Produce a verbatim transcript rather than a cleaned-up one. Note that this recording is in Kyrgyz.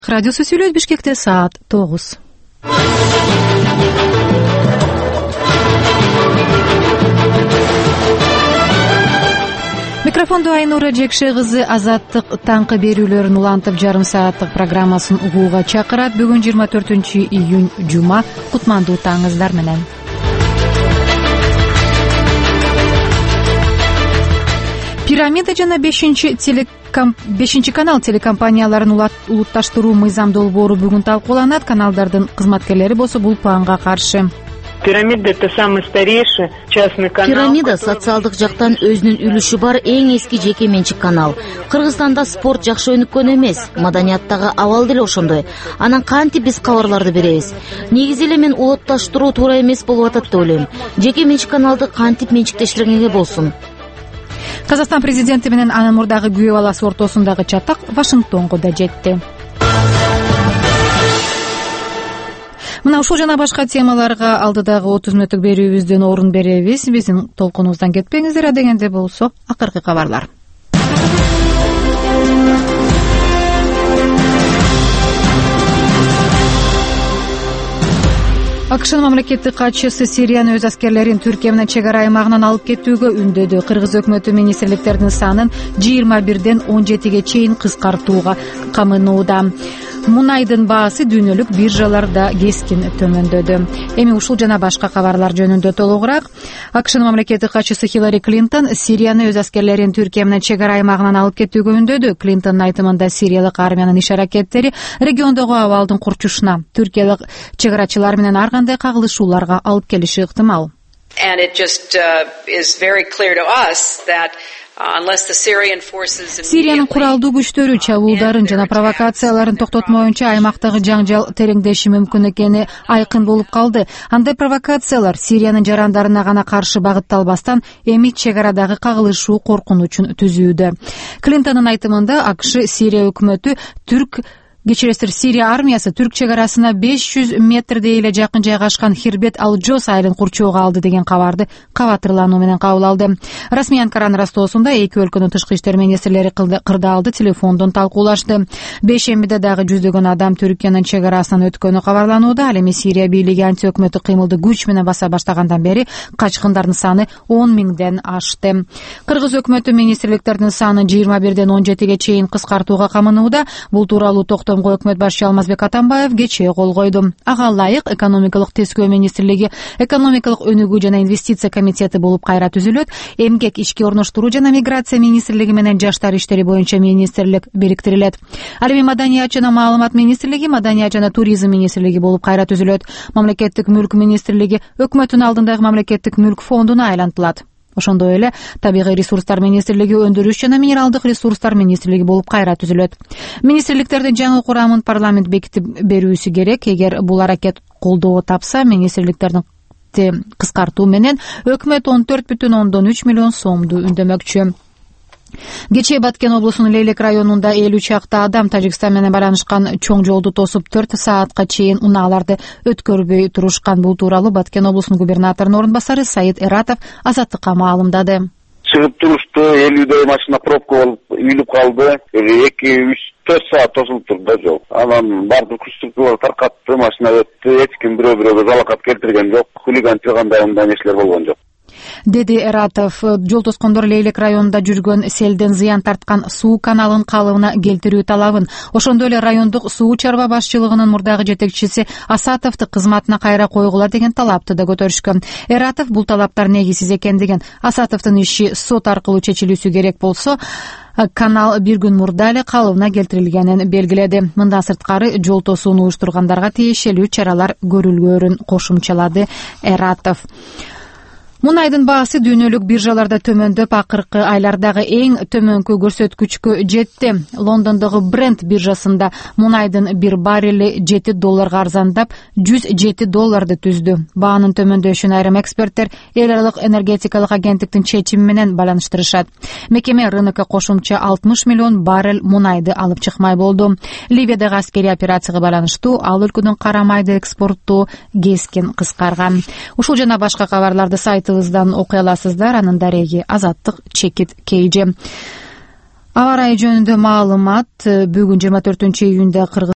Радиосу сүйлөйт Бишкекте саат тогуз. Микрофонду Айнура Жекше кызы Азаттык таңкы берүүлөрүн улантып жарым сааттык программасын угууга чакырат. Бүгүн жыйырма төртүнчү июнь жума. Кутмандуу таңыңыздар менен. Пирамида жана бешинчи телеком... бешинчи канал телекомпанияларын улутташтыруу мыйзам долбоору бүгүн талкууланат. Каналдардын кызматкерлери болсо бул планга каршы. Пирамида — это самый старейший частный канал. Пирамида социалдык жактан өзүнүн үлүшү бар эң эски жеке менчик канал. Кыргызстанда спорт жакшы өнүккөн эмес, маданияттагы абал деле ошондой. Анан кантип биз кабарларды беребиз? Негизи эле мен улутташтыруу туура эмес болуп атат деп ойлойм. Жеке менчик каналды кантип менчиктештиргенге болсун? Казакстан президенти менен анын мурдагы күйөө баласы ортосундагы чатак Вашингтонго да жетти. Мына ушул жана башка темаларга алдыдагы отуз мүнөттүк берүүбүздөн орун беребиз. Биздин толкунубуздан кетпеңиздер, адегенде болсо акыркы кабарлар. АКШнын мамлекеттик катчысы Сириянын өз аскерлерин Түркия менен чек ара аймагынан алып кетүүгө үндөдү. Кыргыз өкмөтү министрликтердин санын жыйырма бирден он жетиге чейин кыскартууга камынууда. Мунайдын баасы дүйнөлүк биржаларда кескин төмөндөдү. Эми ушул жана башка кабарлар жөнүндө толугураак. АКШнын мамлекеттик катчысы Хиллари Клинтон Сириянын өз аскерлерин Түркия менен чек ара аймагынан алып кетүүгө үндөдү. Клинтондун айтымында Сириялык армиянын иш-аракеттери региондогу абалдын курчушуна, түркиялык чек арачылар менен ар кандай кагылышууларга алып келиши ыктымал. And it just uh, is very clear to us that Сириянын куралдуу күчтөрү чабуулдарын жана провокацияларын токтотмоюнча аймактагы жаңжал тереңдеши мүмкүн экени айкын болуп калды. Андай провокациялар Сириянын жарандарына гана каршы багытталбастан эми чек арадагы кагылышуу коркунучун түзүүдө. Клинтондун айтымында АКШ Сирия өкмөтү түрк Кечиресиздер, Сирия армиясы түрк чек арасына беш жүз метрдей эле жакын жайгашкан Хирбет Ал-Джос айылын курчоого алды деген кабарды кабатырлануу менен кабыл алды. Расмий Анкаранын растоосунда эки өлкөнүн тышкы иштер министрлери кырдаалды телефондон талкуулашты. Бейшембиде дагы жүздөгөн адам Түркиянын чек арасынан өткөнү кабарланууда. Ал эми Сирия бийлиги антиөкмөттүк кыймылды күч менен баса баштагандан бери качкындардын саны он миңден ашты. Кыргыз өкмөтү министрликтердин санын жыйырма бирден он жетиге чейин кыскартууга камынууда. Бул тууралуу Токтомго өкмөт башчы Алмазбек Атамбаев кечээ кол койду. Ага ылайык экономикалык тескөө министрлиги экономикалык өнүгүү жана инвестиция комитети болуп кайра түзүлөт. Эмгек, ички орноштуруу жана миграция министрлиги менен жаштар иштери боюнча министрлик бириктирилет. Ал эми маданият жана маалымат министрлиги, маданият жана туризм министрлиги болуп кайра түзүлөт. Мамлекеттик мүлк министрлиги өкмөттүн алдындагы мамлекеттик мүлк фондуна айлантылат. Ошондой эле табигый ресурстар министрлиги, өндүрүш жана минералдык ресурстар министрлиги болуп кайра түзүлөт. Министрликтердин жаңы курамын парламент бекитип берүүсү керек. Эгер бул аракет колдоо тапса, министрликтердин кыскартуу менен өкмөт он төрт бүтүн ондон үч миллион сомду үндөмөкчү. Кечээ Баткен облусунун Лейлек районунда элүү чакты адам Тажикстан менен байланышкан чоң жолду тосуп төрт саатка чейин унааларды өткөрбөй турушкан. Бул тууралуу Баткен облусунун губернаторунун орун басары Саид Эратов Азаттыкка маалымдады. Чыгып турушту, элүүдөй машина пробка болуп үйүлүп калды. эки үч төрт саат тосулуп турду жол. Анан бардык күчтүктөр таркатты, машина өттү, эч ким бирөө бирөөгө залакат келтирген жок. Хулиганчылык андай мындай нерселер болгон жок, деди Эратов. Жол тоскондор Лейлек районунда жүргөн селден зыян тарткан суу каналын калыбына келтирүү талабын, ошондой эле райондук суу чарба башчылыгынын мурдагы жетекчиси Асатовду кызматына кайра койгула деген талапты да көтөрүшкөн. Эратов бул талаптар негизсиз экендигин, Асатовдун иши сот аркылуу чечилүүсү керек болсо, канал бир күн мурда эле калыбына келтирилгенин белгиледи. Мындан сырткары жол тосууну уюштургандарга тиешелүү чаралар көрүлгөрүн кошумчалады Эратов. Мунайдын баасы дүйнөлүк биржаларда төмөндөп, акыркы айлардагы эң төмөнкү көрсөткүчкө жетти. Лондондогу Brent биржасында мунайдын бир баррели жети долларга арзандап, жүз жети долларды түздү. Баанын төмөндөшүн айрым эксперттер эл аралык энергетикалык агенттиктин чечими менен байланыштырышат. Мекеме рынокко кошумча алтымыш миллион баррель мунайды алып чыкмай болду. Ливиядагы аскерий операцияга байланыштуу ал өлкөнүн кара майды экспорттоо кескин кыскарган. Ушул жана башка кабарларды сайтыбыздан окуй аласыздар. Анын дареги Азаттык чекит кейже. Аба ырайы жөнүндө маалымат бүгүн жыйырма төртүнчү июнда Кыргыз